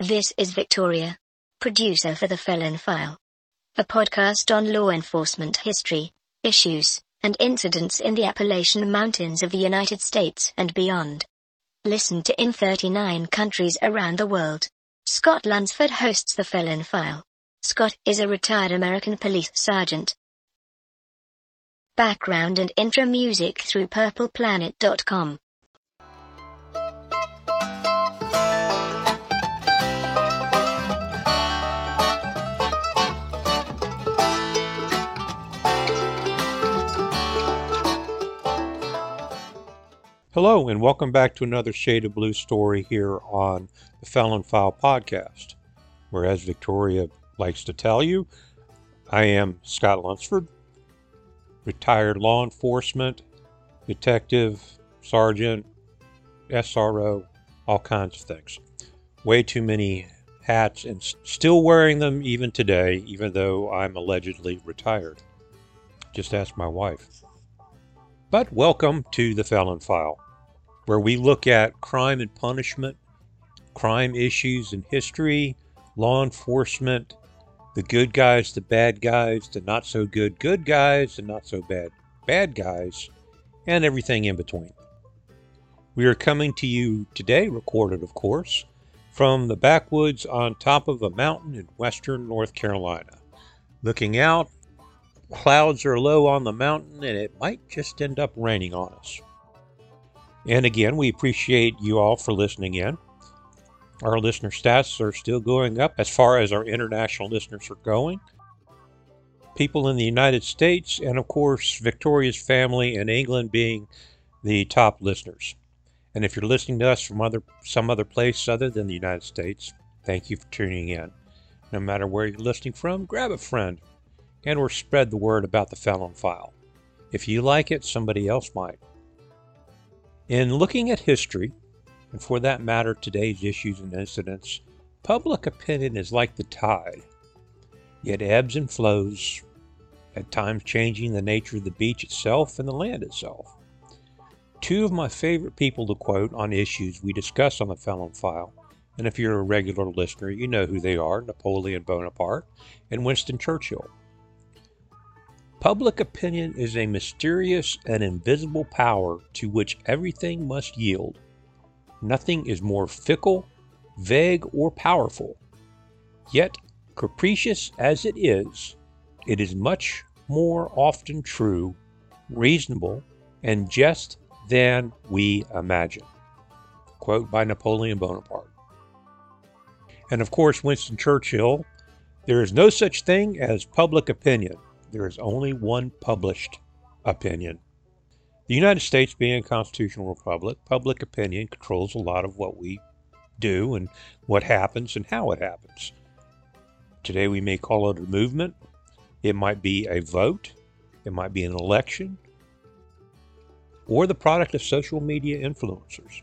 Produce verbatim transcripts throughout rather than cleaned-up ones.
This is Victoria, producer for The Felon File, a podcast on law enforcement history, issues, and incidents in the Appalachian Mountains of the United States and beyond. Listened to in thirty-nine countries around the world. Scott Lunsford hosts The Felon File. Scott is a retired American police sergeant. Background and intro music through purple planet dot com. Hello, and welcome back to another Shade of Blue story here on the Felon File podcast, where, as Victoria likes to tell you, I am Scott Lunsford, retired law enforcement, detective, sergeant, S R O, all kinds of things. Way too many hats, and still wearing them even today, even though I'm allegedly retired. Just ask my wife. But welcome to the Felon File, where we look at crime and punishment, crime issues in history, law enforcement, the good guys, the bad guys, the not so good good guys, the not so bad bad guys, and everything in between. We are coming to you today, recorded of course, from the backwoods on top of a mountain in western North Carolina. Looking out, clouds are low on the mountain, and it might just end up raining on us. And again, we appreciate you all for listening in. Our listener stats are still going up as far as our international listeners are going. People in the United States, and of course, Victoria's family in England being the top listeners. And if you're listening to us from other some other place other than the United States, thank you for tuning in. No matter where you're listening from, grab a friend and or spread the word about the Felon File. If you like it, somebody else might. In looking at history, and for that matter today's issues and incidents, public opinion is like the tide. It ebbs and flows, at times changing the nature of the beach itself and the land itself. Two of my favorite people to quote on issues we discuss on the Felon File, and if you're a regular listener, you know who they are, Napoleon Bonaparte and Winston Churchill. Public opinion is a mysterious and invisible power to which everything must yield. Nothing is more fickle, vague, or powerful. Yet, capricious as it is, it is much more often true, reasonable, and just than we imagine. Quote by Napoleon Bonaparte. And of course, Winston Churchill, there is no such thing as public opinion. There is only one published opinion. The United States being a constitutional republic, public opinion controls a lot of what we do and what happens and how it happens. Today we may call it a movement. It might be a vote. It might be an election. Or the product of social media influencers.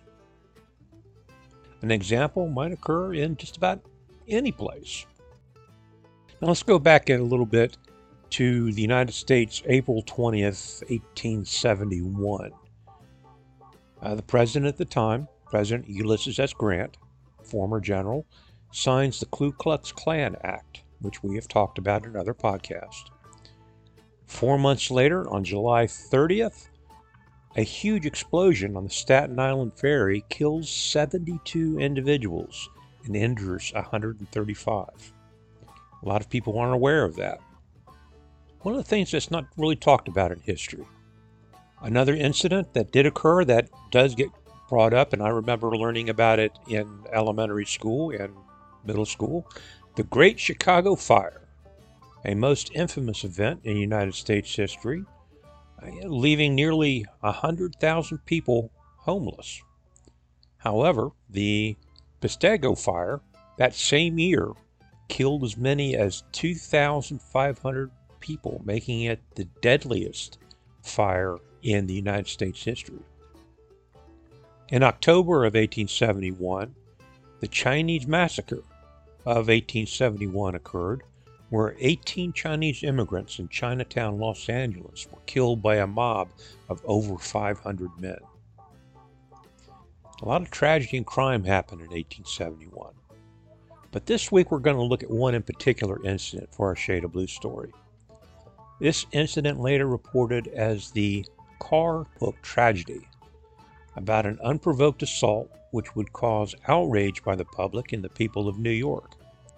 An example might occur in just about any place. Now let's go back in a little bit to the United States, April twentieth, eighteen seventy-one. Uh, the president at the time, President Ulysses S. Grant, former general, signs the Ku Klux Klan Act, which we have talked about in another podcast. Four months later, on July thirtieth, a huge explosion on the Staten Island ferry kills seventy-two individuals and injures one hundred thirty-five. A lot of people aren't aware of that. One of the things that's not really talked about in history. Another incident that did occur that does get brought up, and I remember learning about it in elementary school and middle school, the Great Chicago Fire, a most infamous event in United States history, leaving nearly one hundred thousand people homeless. However, the Peshtigo Fire that same year killed as many as two thousand five hundred people, making it the deadliest fire in the United States history. In October of eighteen seventy-one, the Chinese Massacre of eighteen seventy-one occurred, where eighteen Chinese immigrants in Chinatown, Los Angeles were killed by a mob of over five hundred men. A lot of tragedy and crime happened in eighteen seventy-one. But this week we're going to look at one in particular incident for our Shade of Blue story. This incident later reported as the Carr Book tragedy, about an unprovoked assault which would cause outrage by the public and the people of New York.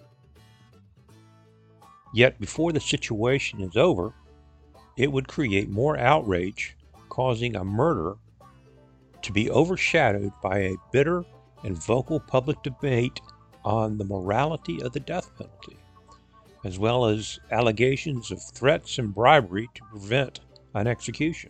Yet before the situation is over, it would create more outrage, causing a murder to be overshadowed by a bitter and vocal public debate on the morality of the death penalty, as well as allegations of threats and bribery to prevent an execution.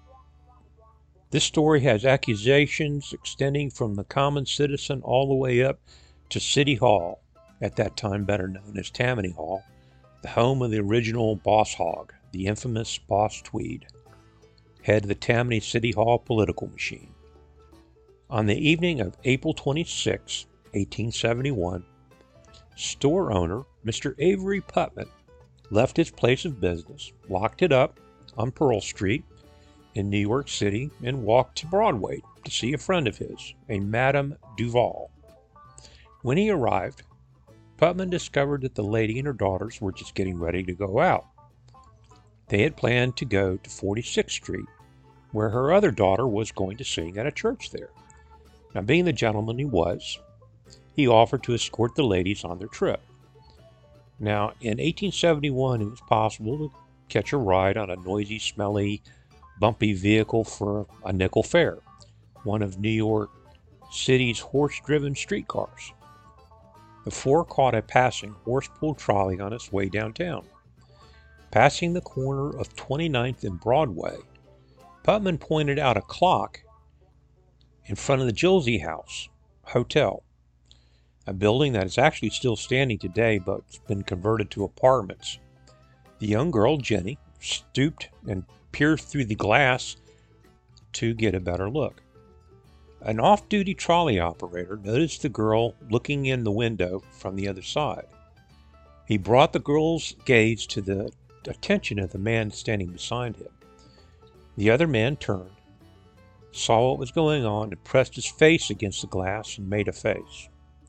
This story has accusations extending from the common citizen all the way up to City Hall, at that time better known as Tammany Hall, the home of the original Boss Hogg, the infamous Boss Tweed, head of the Tammany City Hall political machine. On the evening of April twenty-sixth, eighteen seventy-one, store owner Mister Avery Putman left his place of business, locked it up on Pearl Street in New York City, and walked to Broadway to see a friend of his, a Madame Duval. When he arrived, Putman discovered that the lady and her daughters were just getting ready to go out. They had planned to go to forty-sixth Street, where her other daughter was going to sing at a church there. Now, being the gentleman he was, he offered to escort the ladies on their trip. Now, in eighteen seventy-one, it was possible to catch a ride on a noisy, smelly, bumpy vehicle for a nickel fare, one of New York City's horse-driven streetcars. The four caught a passing horse-pulled trolley on its way downtown. Passing the corner of twenty-ninth and Broadway, Putman pointed out a clock in front of the Gilsey House Hotel, a building that is actually still standing today but has been converted to apartments. The young girl, Jenny, stooped and peered through the glass to get a better look. An off-duty trolley operator noticed the girl looking in the window from the other side. He brought the girl's gaze to the attention of the man standing beside him. The other man turned, saw what was going on, and pressed his face against the glass and made a face.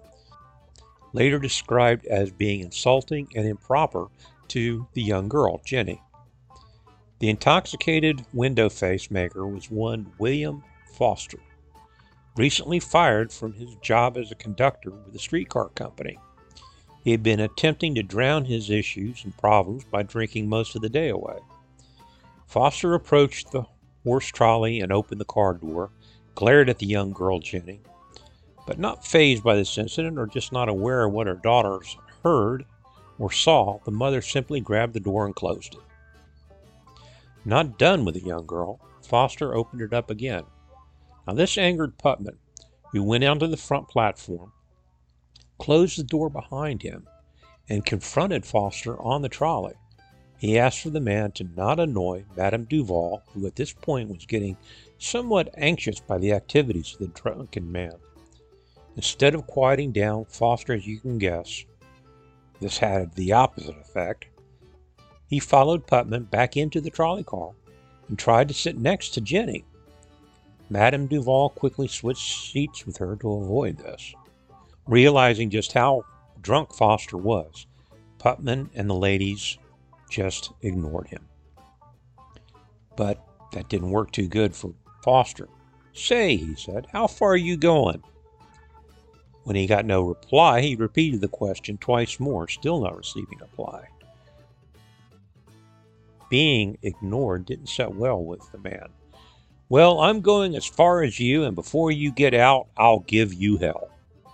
Later described as being insulting and improper to the young girl, Jenny. The intoxicated window face maker was one William Foster, recently fired from his job as a conductor with the streetcar company. He had been attempting to drown his issues and problems by drinking most of the day away. Foster approached the horse trolley and opened the car door, glared at the young girl, Jenny, but not fazed by this incident or just not aware of what her daughters heard or saw, the mother simply grabbed the door and closed it. Not done with the young girl, Foster opened it up again. Now this angered Putman, who went out to the front platform, closed the door behind him, and confronted Foster on the trolley. He asked for the man to not annoy Madame Duval, who at this point was getting somewhat anxious by the activities of the drunken man. Instead of quieting down Foster, as you can guess, this had the opposite effect. He followed Putman back into the trolley car and tried to sit next to Jenny. Madame Duval quickly switched seats with her to avoid this. Realizing just how drunk Foster was, Putman and the ladies just ignored him. But that didn't work too good for Foster. "Say," he said, "how far are you going?" When he got no reply, he repeated the question twice more, still not receiving a reply. Being ignored didn't set well with the man. "Well, I'm going as far as you, and before you get out, I'll give you hell."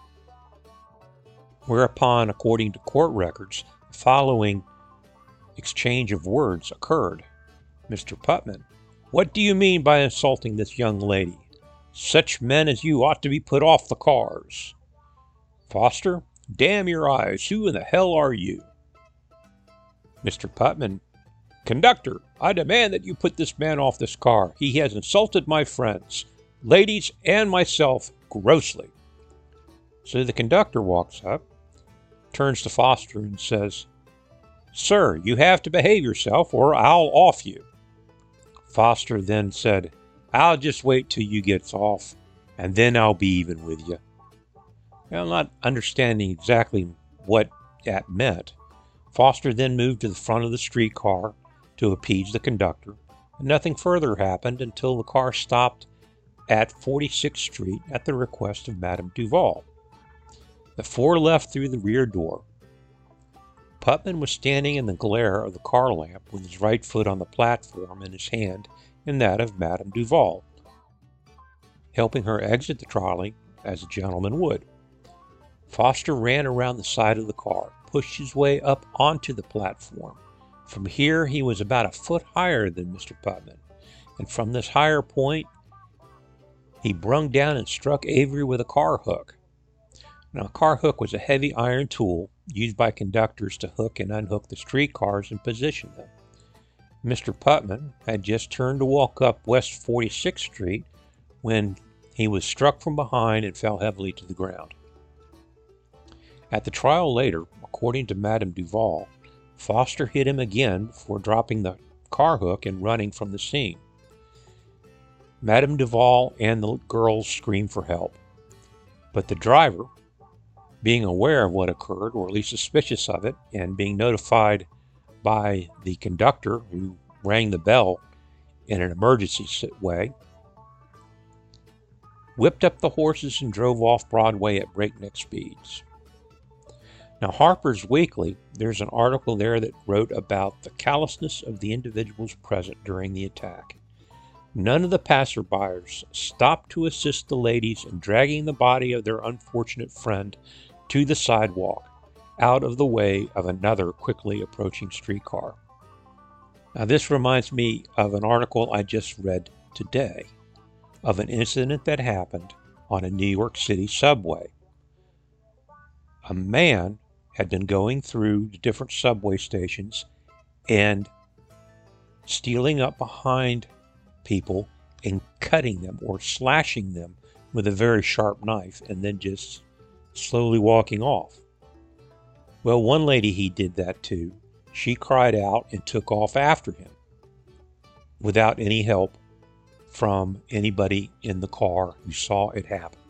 Whereupon, according to court records, the following exchange of words occurred. "Mister Putman, what do you mean by insulting this young lady? Such men as you ought to be put off the cars." "Foster, damn your eyes, who in the hell are you?" "Mister Putman, conductor, I demand that you put this man off this car. He has insulted my friends, ladies, and myself grossly." So the conductor walks up, turns to Foster and says, "Sir, you have to behave yourself or I'll off you." Foster then said, "I'll just wait till you gets off, and then I'll be even with you." Now, I'm not understanding exactly what that meant, Foster then moved to the front of the streetcar to appease the conductor, and nothing further happened until the car stopped at forty-sixth Street at the request of Madame Duval. The four left through the rear door. Putman was standing in the glare of the car lamp with his right foot on the platform and his hand in that of Madame Duval, helping her exit the trolley as a gentleman would. Foster ran around the side of the car, pushed his way up onto the platform. From here, he was about a foot higher than Mister Putman, and from this higher point, he brung down and struck Avery with a car hook. Now, a car hook was a heavy iron tool used by conductors to hook and unhook the streetcars and position them. Mister Putman had just turned to walk up West forty-sixth Street when he was struck from behind and fell heavily to the ground. At the trial later, according to Madame Duval, Foster hit him again before dropping the car hook and running from the scene. Madame Duval and the girls screamed for help, but the driver, being aware of what occurred, or at least suspicious of it, and being notified by the conductor who rang the bell in an emergency way, whipped up the horses and drove off Broadway at breakneck speeds. Now, Harper's Weekly, there's an article there that wrote about the callousness of the individuals present during the attack. None of the passerbyers stopped to assist the ladies in dragging the body of their unfortunate friend to the sidewalk, out of the way of another quickly approaching streetcar. Now, this reminds me of an article I just read today of an incident that happened on a New York City subway. A man had been going through the different subway stations and stealing up behind people and cutting them or slashing them with a very sharp knife and then just slowly walking off. Well, one lady he did that to, she cried out and took off after him without any help from anybody in the car who saw it happen.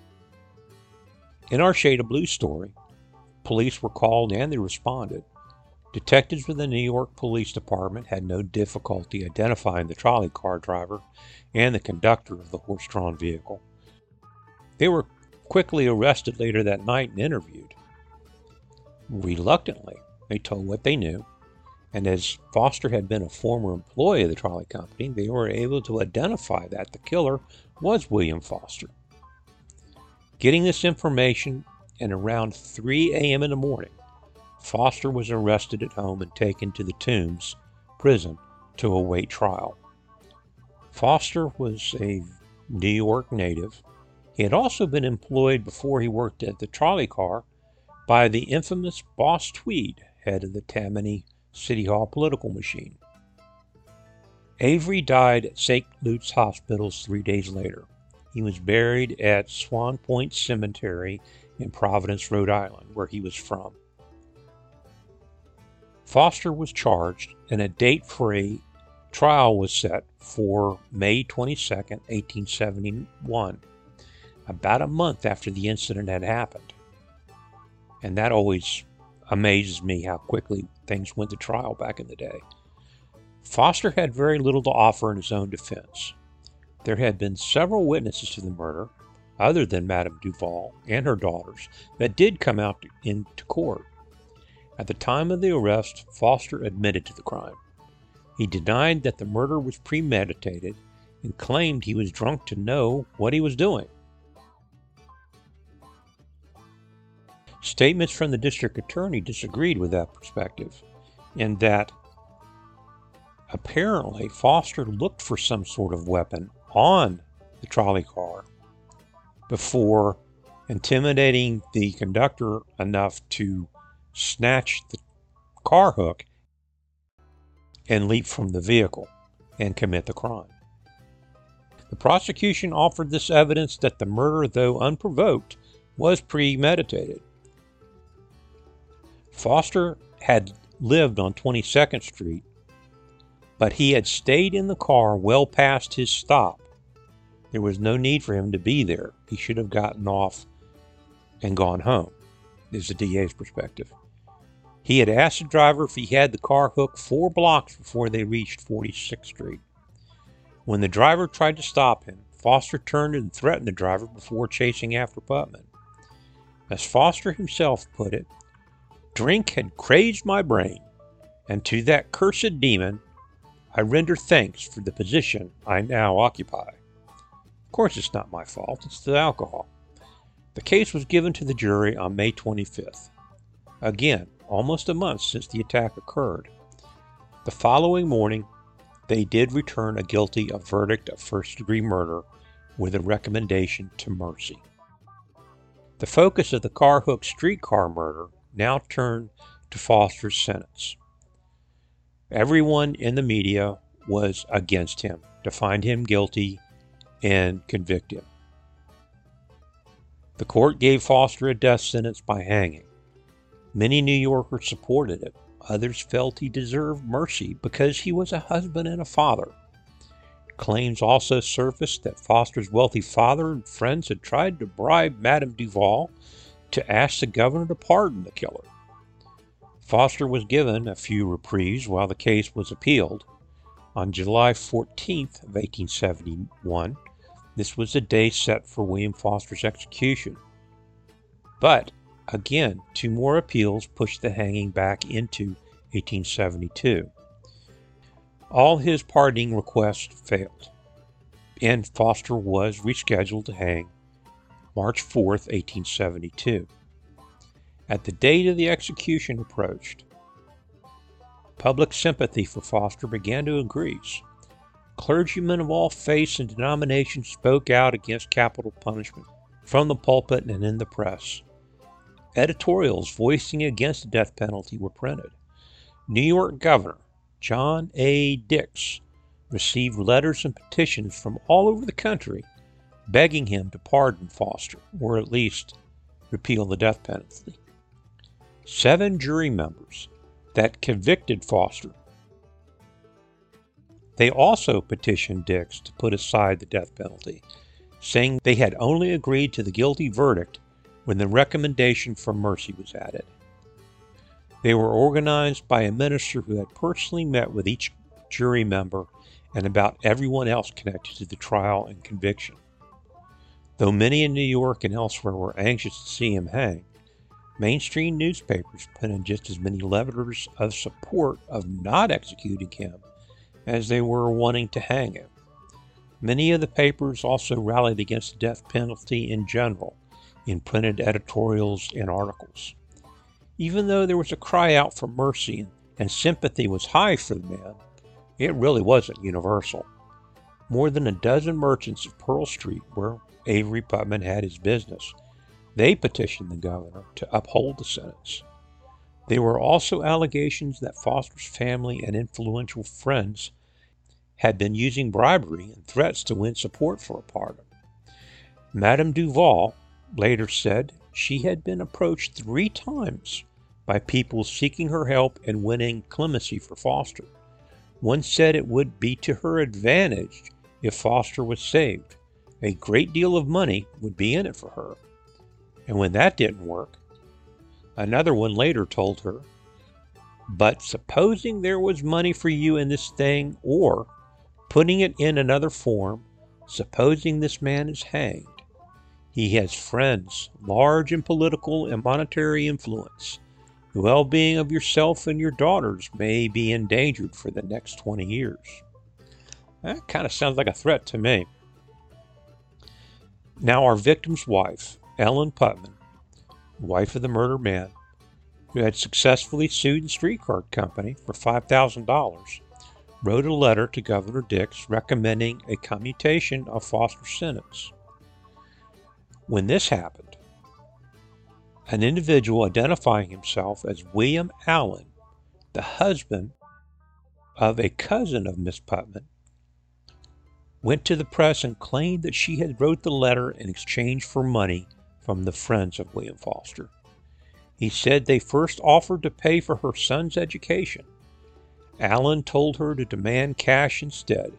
In our Shade of Blue story, police were called and they responded. Detectives with the New York Police Department had no difficulty identifying the trolley car driver and the conductor of the horse-drawn vehicle. They were quickly arrested later that night and interviewed. Reluctantly, they told what they knew, and as Foster had been a former employee of the trolley company, they were able to identify that the killer was William Foster. Getting this information, and around three a.m. in the morning, Foster was arrested at home and taken to the Tombs prison to await trial. Foster was a New York native. He had also been employed before he worked at the trolley car by the infamous Boss Tweed, head of the Tammany City Hall political machine. Avery died at Saint Luke's Hospitals three days later. He was buried at Swan Point Cemetery in Providence, Rhode Island, where he was from. Foster was charged, and a date for a trial was set for May twenty-second, eighteen seventy-one, about a month after the incident had happened. And that always amazes me how quickly things went to trial back in the day. Foster had very little to offer in his own defense. There had been several witnesses to the murder, other than Madame Duval and her daughters, that did come out into court. At the time of the arrest, Foster admitted to the crime. He denied that the murder was premeditated and claimed he was drunk to know what he was doing. Statements from the district attorney disagreed with that perspective, in that apparently Foster looked for some sort of weapon on the trolley car before intimidating the conductor enough to snatch the car hook and leap from the vehicle and commit the crime. The prosecution offered this evidence that the murder, though unprovoked, was premeditated. Foster had lived on twenty-second Street, but he had stayed in the car well past his stop. There was no need for him to be there. He should have gotten off and gone home. is the D A's perspective. He had asked the driver if he had the car hooked four blocks before they reached forty-sixth Street. When the driver tried to stop him, Foster turned and threatened the driver before chasing after Putman. As Foster himself put it, "Drink had crazed my brain, and to that cursed demon I render thanks for the position I now occupy." Of course, it's not my fault, it's the alcohol. The case was given to the jury on May twenty-fifth. Again, almost a month since the attack occurred. The following morning, they did return a guilty of verdict of first-degree murder with a recommendation to mercy. The focus of the car-hook streetcar murder now turned to Foster's sentence. Everyone in the media was against him to find him guilty and convict him. The court gave Foster a death sentence by hanging. Many New Yorkers supported it. Others felt he deserved mercy because he was a husband and a father. Claims also surfaced that Foster's wealthy father and friends had tried to bribe Madame Duval to ask the governor to pardon the killer. Foster was given a few reprieves while the case was appealed. On July fourteenth of eighteen seventy-one, this was the day set for William Foster's execution. But, again, two more appeals pushed the hanging back into eighteen seventy-two. All his pardoning requests failed, and Foster was rescheduled to hang March fourth, eighteen seventy-two. At the date of the execution approached, public sympathy for Foster began to increase. Clergymen of all faiths and denominations spoke out against capital punishment from the pulpit and in the press. Editorials voicing against the death penalty were printed. New York Governor John A. Dix received letters and petitions from all over the country begging him to pardon Foster, or at least repeal the death penalty. Seven jury members that convicted Foster. They also petitioned Dix to put aside the death penalty, saying they had only agreed to the guilty verdict when the recommendation for mercy was added. They were organized by a minister who had personally met with each jury member and about everyone else connected to the trial and conviction. Though many in New York and elsewhere were anxious to see him hang, mainstream newspapers printed just as many letters of support of not executing him as they were wanting to hang him. Many of the papers also rallied against the death penalty in general in printed editorials and articles. Even though there was a cry out for mercy and sympathy was high for the man, it really wasn't universal. More than a dozen merchants of Pearl Street, where Avery Putman had his business, they petitioned the governor to uphold the sentence. There were also allegations that Foster's family and influential friends had been using bribery and threats to win support for a pardon. Madame Duval later said she had been approached three times by people seeking her help in winning clemency for Foster. One said it would be to her advantage if Foster was saved. A great deal of money would be in it for her. And when that didn't work, another one later told her, "But supposing there was money for you in this thing, or, putting it in another form, supposing this man is hanged. He has friends, large in political and monetary influence. The well-being of yourself and your daughters may be endangered for the next twenty years. That kind of sounds like a threat to me. Now our victim's wife, Ellen Putman, wife of the murdered man, who had successfully sued the streetcar company for five thousand dollars, wrote a letter to Governor Dix recommending a commutation of Foster's sentence. When this happened, an individual identifying himself as William Allen, the husband of a cousin of Miss Putman, went to the press and claimed that she had wrote the letter in exchange for money from the friends of William Foster. He said they first offered to pay for her son's education. Allen told her to demand cash instead,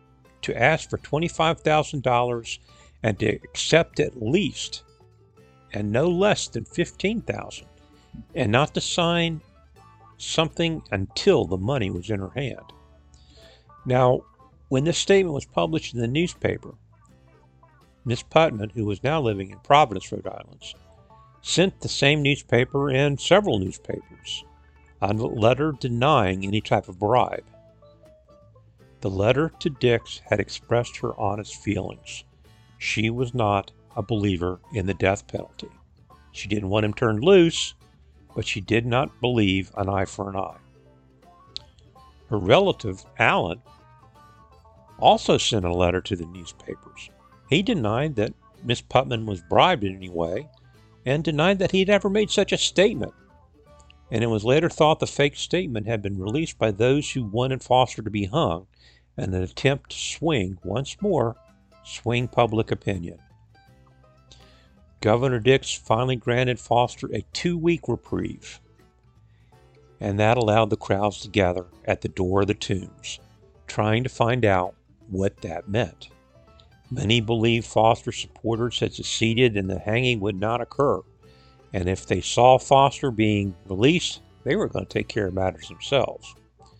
to ask for twenty-five thousand dollars and to accept at least and no less than fifteen thousand dollars, and not to sign something until the money was in her hand. Now, when this statement was published in the newspaper, Miss Putman, who was now living in Providence, Rhode Island, sent the same newspaper and several newspapers a letter denying any type of bribe. The letter to Dix had expressed her honest feelings. She was not a believer in the death penalty. She didn't want him turned loose, but she did not believe an eye for an eye. Her relative, Alan, also sent a letter to the newspapers. He denied that Miss Putman was bribed in any way and denied that he'd ever made such a statement. And it was later thought the fake statement had been released by those who wanted Foster to be hung in an attempt to swing, once more, swing public opinion. Governor Dix finally granted Foster a two-week reprieve, and that allowed the crowds to gather at the door of the tombs, trying to find out what that meant. Many believed Foster supporters had seceded and the hanging would not occur, and if they saw Foster being released, they were going to take care of matters themselves.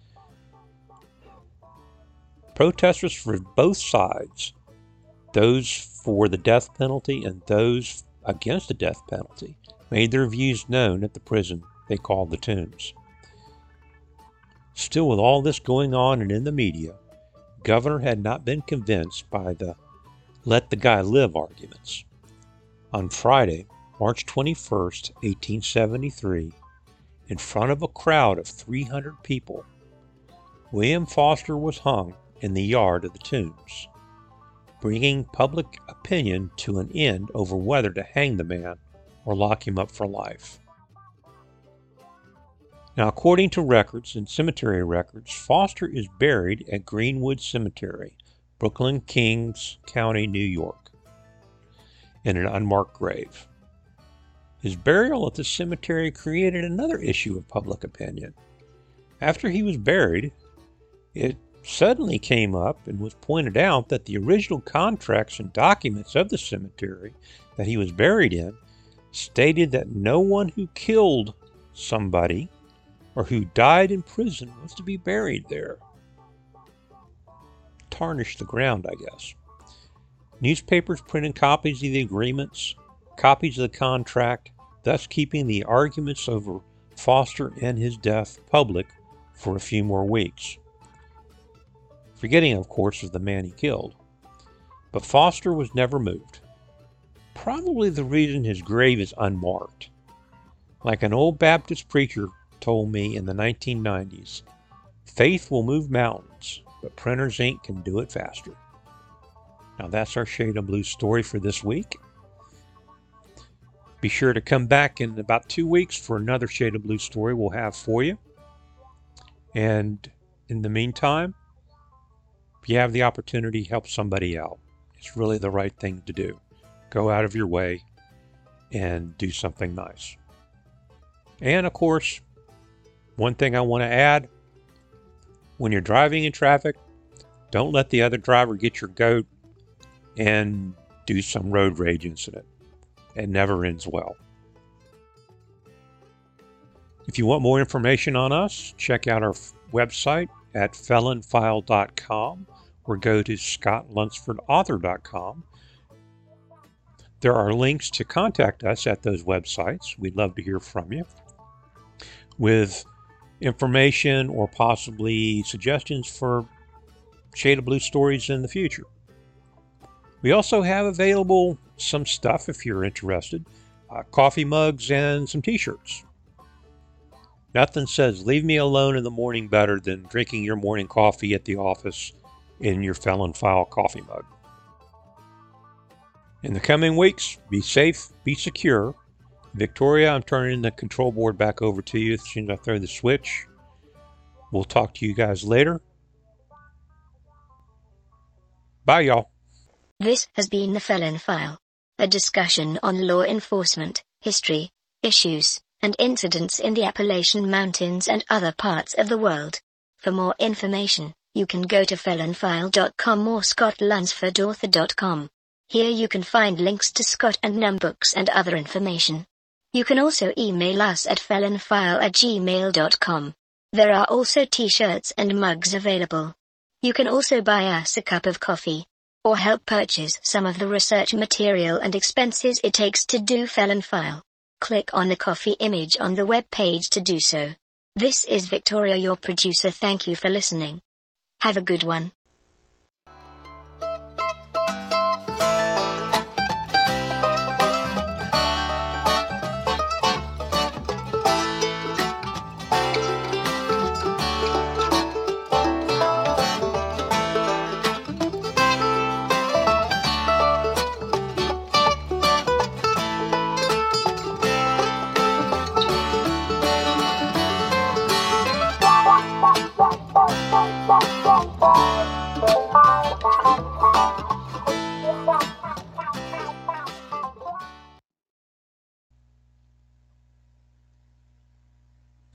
Protesters for both sides, those for the death penalty and those against the death penalty, made their views known at the prison they called the Tombs. Still, with all this going on and in the media, Governor had not been convinced by the let the guy live arguments. On Friday, March twenty-first, eighteen seventy-three, in front of a crowd of three hundred people, William Foster was hung in the yard of the Tombs, bringing public opinion to an end over whether to hang the man or lock him up for life. Now, according to records and cemetery records, Foster is buried at Greenwood Cemetery, Brooklyn, Kings County, New York, in an unmarked grave. His burial at the cemetery created another issue of public opinion. After he was buried, it suddenly came up and was pointed out that the original contracts and documents of the cemetery that he was buried in stated that no one who killed somebody or who died in prison was to be buried there. Tarnished the ground, I guess. Newspapers printed copies of the agreements, copies of the contract, thus keeping the arguments over Foster and his death public for a few more weeks. Forgetting, of course, of the man he killed. But Foster was never moved. Probably the reason his grave is unmarked. Like an old Baptist preacher told me in the nineteen nineties, faith will move mountains, but printer's ink can do it faster. Now that's our Shade of Blue story for this week. Be sure to come back in about two weeks for another Shade of Blue story we'll have for you. And in the meantime, if you have the opportunity, help somebody out. It's really the right thing to do. Go out of your way and do something nice. And of course, one thing I want to add, when you're driving in traffic, don't let the other driver get your goat and do some road rage incident. It never ends well. If you want more information on us, check out our website at felon file dot com or go to scott lunsford author dot com. There are links to contact us at those websites. We'd love to hear from you with information or possibly suggestions for Shade of Blue stories in the future. We also have available some stuff if you're interested, uh, coffee mugs and some t-shirts. Nothing says leave me alone in the morning better than drinking your morning coffee at the office in your Felon File coffee mug. In the coming weeks, be safe, be secure. Victoria, I'm turning the control board back over to you as soon as I throw the switch. We'll talk to you guys later. Bye, y'all. This has been the Felon File, a discussion on law enforcement, history, issues, and incidents in the Appalachian Mountains and other parts of the world. For more information, you can go to felon file dot com or scott lunsford author dot com. Here you can find links to Scott and Nunn books and other information. You can also email us at felonfile at gmail dot com. There are also t-shirts and mugs available. You can also buy us a cup of coffee, or help purchase some of the research material and expenses it takes to do Felon File. Click on the coffee image on the web page to do so. This is Victoria, your producer. Thank you for listening. Have a good one.